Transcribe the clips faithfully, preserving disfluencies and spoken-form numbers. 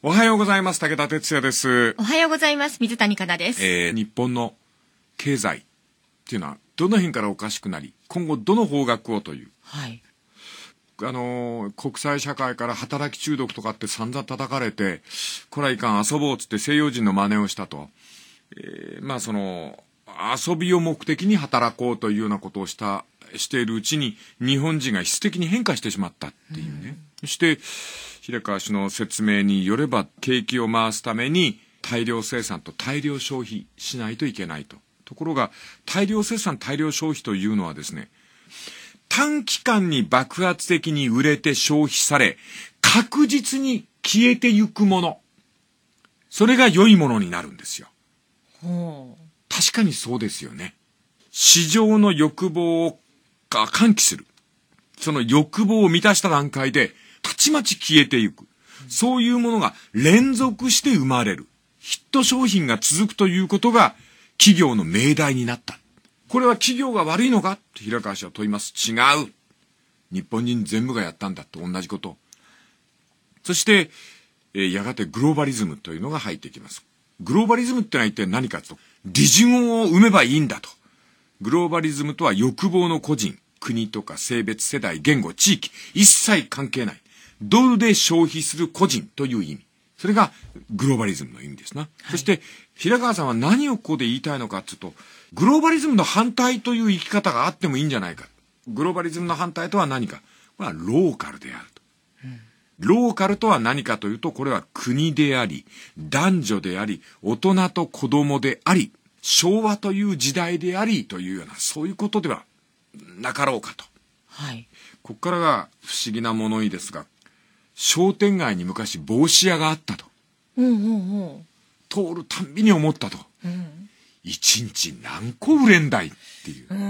おはようございます。武田哲也です。 おはようございます。水谷香奈です。 えー、日本の経済っていうのはどの辺からおかしくなり、今後どの方角をという。 はい。 あのー、国際社会から働き中毒とかって散々叩かれて、こらいかん遊ぼうっつって西洋人の真似をしたと。えー、まあその、遊びを目的に働こうというようなことをした、しているうちに日本人が質的に変化してしまったっていうね。そして、平川氏の説明によれば、景気を回すために大量生産と大量消費しないといけないと。ところが、大量生産大量消費というのはですね、短期間に爆発的に売れて消費され、確実に消えてゆくもの。それが良いものになるんですよ。 ほう。 確かにそうですよね。市場の欲望を喚起する。その欲望を満たした段階で、たちまち消えてゆく。そういうものが連続して生まれる。ヒット商品が続くということが企業の命題になった。これは企業が悪いのかって平川氏は問います。違う。日本人全部がやったんだと同じこと。そして、えー、やがてグローバリズムというのが入ってきます。グローバリズムってのは一体何かと。利潤を生めばいいんだと。グローバリズムとは欲望の個人、国とか性別、世代、言語、地域、一切関係ない。ドルで消費する個人という意味。それがグローバリズムの意味ですな。はい、そして、平川さんは何をここで言いたいのかというと、グローバリズムの反対という生き方があってもいいんじゃないか。グローバリズムの反対とは何か。これはローカルであると。うん、ローカルとは何かというと、これは国であり、男女であり、大人と子供であり、昭和という時代でありというような、そういうことではなかろうかと。 はい。 ここからが不思議な物言いですが、商店街に昔帽子屋があったと。 うんうんうん。 通るたんびに思ったと。 うん。 一日何個売れんだいっていう。 うん。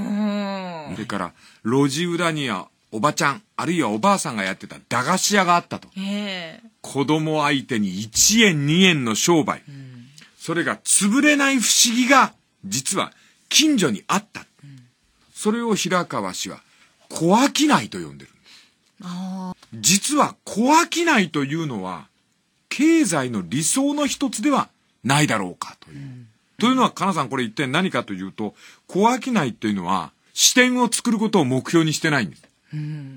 それから、路地裏にはおばちゃん、あるいはおばあさんがやってた駄菓子屋があったと。 ええ。 子供相手にいちえんにえんの商売。うん、それが潰れない不思議が、実は近所にあった。うん、それを平川氏は、小商いと呼んでる。 あ、 実は小商いというのは経済の理想の一つではないだろうかという。うん、というのは、かなさんこれ一体何かというと、小商いというのは支店を作ることを目標にしてないんです。うん、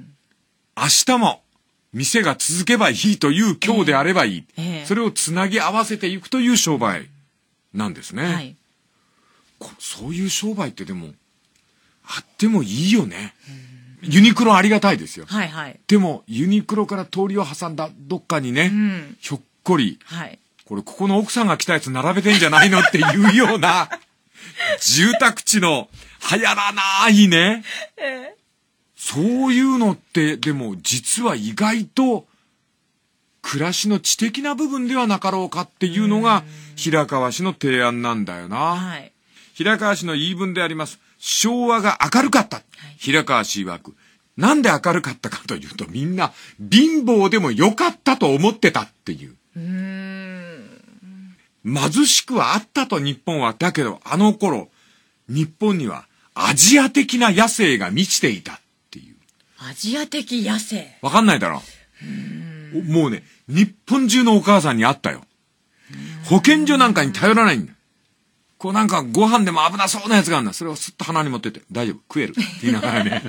明日も店が続けばいいという今日であればいい。えーえー、それをつなぎ合わせていくという商売なんですね。はい、そういう商売ってでもあってもいいよね。うん、ユニクロありがたいですよ。 はいはい。 でも、ユニクロから通りを挟んだどっかにね、うん、ひょっこり、はい、これここの奥さんが来たやつ並べてんじゃないのっていうような、住宅地の流行らないね、えー、そういうのって、でも実は意外と、暮らしの知的な部分ではなかろうかっていうのが、平川氏の提案なんだよな。はい、平川氏の言い分であります。昭和が明るかった。はい、平川氏曰く。なんで明るかったかというと、みんな貧乏でもよかったと思ってたっていう。うーん、貧しくはあったと日本は。だけど、あの頃、日本にはアジア的な野生が満ちていたっていう。 アジア的野生。 わかんないだろう。うーん、もうね、日本中のお母さんにあったよ。保健所なんかに頼らないんだ。こうなんかご飯でも危なそうなやつがあるんだ。それをすっと鼻に持ってって、大丈夫、食えるって言いながらね。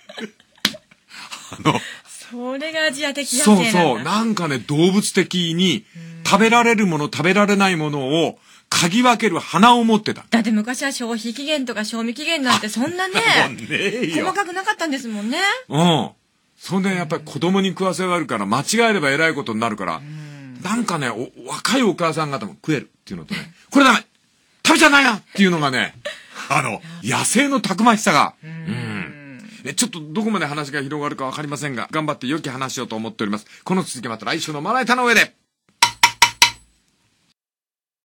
あの、 それがアジア的野生なんだ。 そうそう。なんかね、動物的に食べられるもの、食べられないものを嗅ぎ分ける鼻を持ってた。 だって昔は消費期限とか賞味期限なんてそんなね、細かくなかったんですもんね。 うん。そんでやっぱり子供に食わせられるから間違えれば偉いことになるから、なんかね、お若いお母さん方も食えるっていうのとね、これダメ食べちゃないなっていうのがね、あの、野生のたくましさが、うん。ね、ちょっとどこまで話が広がるかわかりませんが、頑張って良き話をと思っております。この続きまた来週のまな板の上で。